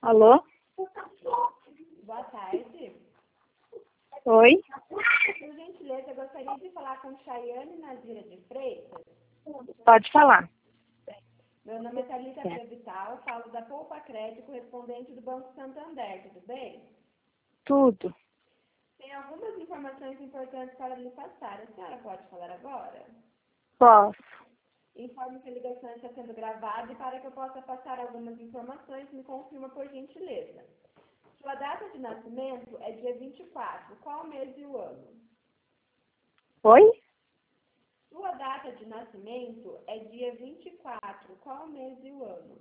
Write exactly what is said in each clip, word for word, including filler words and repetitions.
Alô? Boa tarde. Oi? Por gentileza, eu gostaria de falar com Chayane Nazira de Freitas. Pode falar. Meu nome é Thalita Prevital, falo da Poupa Crédito, correspondente do Banco Santander, tudo bem? Tudo. Tem algumas informações importantes para lhe passar. A senhora pode falar agora? Posso. Informe que a ligação está sendo gravada e para que eu possa passar algumas informações, me confirma por gentileza. Sua data de nascimento é dia vinte e quatro. Qual o mês e o ano? Oi? Sua data de nascimento é dia vinte e quatro. Qual o mês e o ano?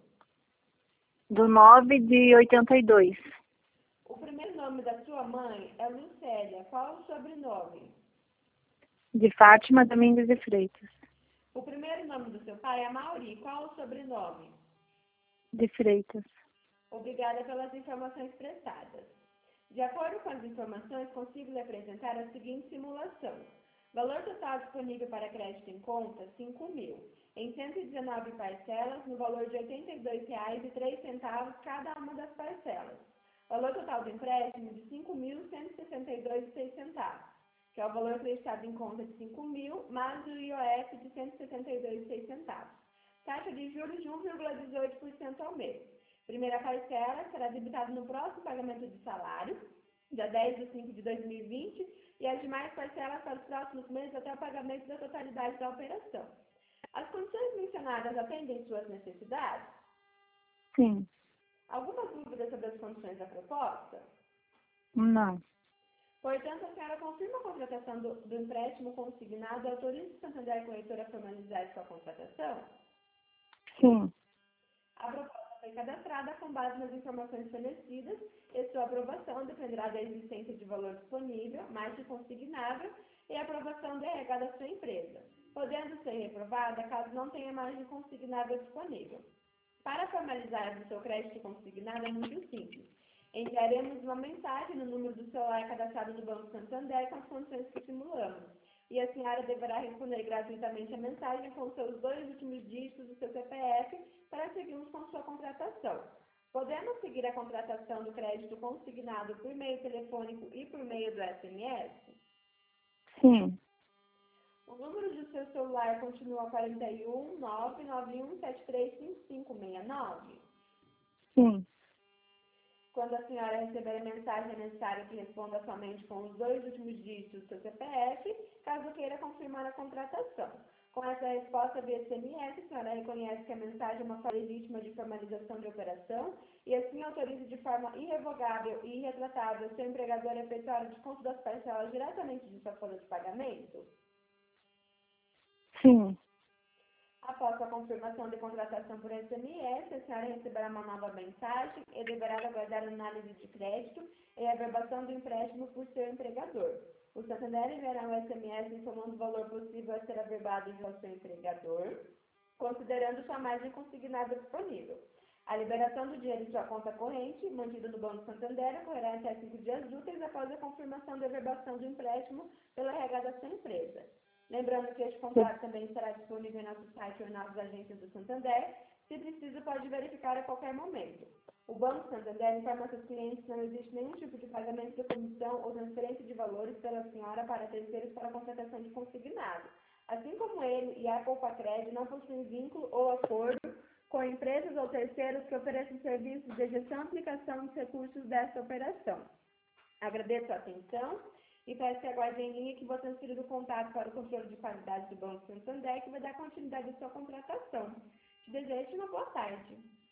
Do nove de oitenta e dois. O primeiro nome da sua mãe é Lucélia. Qual o sobrenome? De Fátima Domingues de Freitas. O primeiro nome do seu pai é Mauri. Qual o sobrenome? De Freitas. Obrigada pelas informações prestadas. De acordo com as informações, consigo lhe apresentar a seguinte simulação. Valor total disponível para crédito em conta, cinco mil. Em cento e dezenove parcelas, no valor de oitenta e dois reais e três centavos cada uma das parcelas. Valor total do empréstimo de cinco mil cento e sessenta e dois reais e seis centavos, que é o valor acreditado em conta de cinco mil, mais o I O F de cento e sessenta e dois reais e seis centavos. Taxa de juros de um vírgula dezoito por cento ao mês. Primeira parcela será debitada no próximo pagamento de salário, dia dez de cinco de dois mil e vinte, e as demais parcelas para os próximos meses até o pagamento da totalidade da operação. As condições mencionadas atendem suas necessidades? Sim. Alguma dúvida sobre as condições da proposta? Não. Portanto, a senhora confirma a contratação do, do empréstimo consignado e autoriza o Santander Corretora a formalizar sua contratação? Sim. A proposta foi cadastrada com base nas informações fornecidas e sua aprovação dependerá da existência de valor disponível, mais de consignável, e a aprovação da R H da sua empresa, podendo ser reprovada caso não tenha margem consignável disponível. Para formalizar o seu crédito consignado é muito simples. Enviaremos uma mensagem no número do celular cadastrado no Banco Santander com as condições que simulamos. E a senhora deverá responder gratuitamente a mensagem com seus dois últimos dígitos do seu C P F para seguirmos com sua contratação. Podemos seguir a contratação do crédito consignado por meio telefônico e por meio do S M S? Sim. O número do seu celular continua quarenta e um, nove nove um sete três cinco cinco seis nove? Sim. Quando a senhora receber a mensagem, é necessário que responda somente com os dois últimos dígitos do seu C P F, caso queira confirmar a contratação. Com essa resposta via S M S, a senhora reconhece que a mensagem é uma forma legítima de formalização de operação e assim autoriza de forma irrevogável e irretratável seu empregador a efetuar o desconto das parcelas diretamente de sua folha de pagamento? Sim. Após a confirmação de contratação por S M S, a senhora receberá uma nova mensagem e deverá aguardar a análise de crédito e a averbação do empréstimo por seu empregador. O Santander enviará um S M S informando o valor possível a ser averbado ao seu empregador, considerando sua margem consignada disponível. A liberação do dinheiro em sua conta corrente, mantida no Banco Santander, ocorrerá em até cinco dias úteis após a confirmação da averbação do empréstimo pela R H da sua empresa. Lembrando que este contrato também estará disponível em nosso site ou em nossas agências do Santander. Se precisa, pode verificar a qualquer momento. O Banco Santander informa seus clientes que não existe nenhum tipo de pagamento de comissão ou transferência de valores pela senhora para terceiros para a contratação de consignado. Assim como ele e a Poupa Crédito não possuem vínculo ou acordo com empresas ou terceiros que ofereçam serviços de gestão e aplicação dos recursos dessa operação. Agradeço a atenção e peço que aguarde em linha que vou transferir o contato para o controle de qualidade do Banco Santander, que vai dar continuidade à sua contratação. Te desejo uma boa tarde.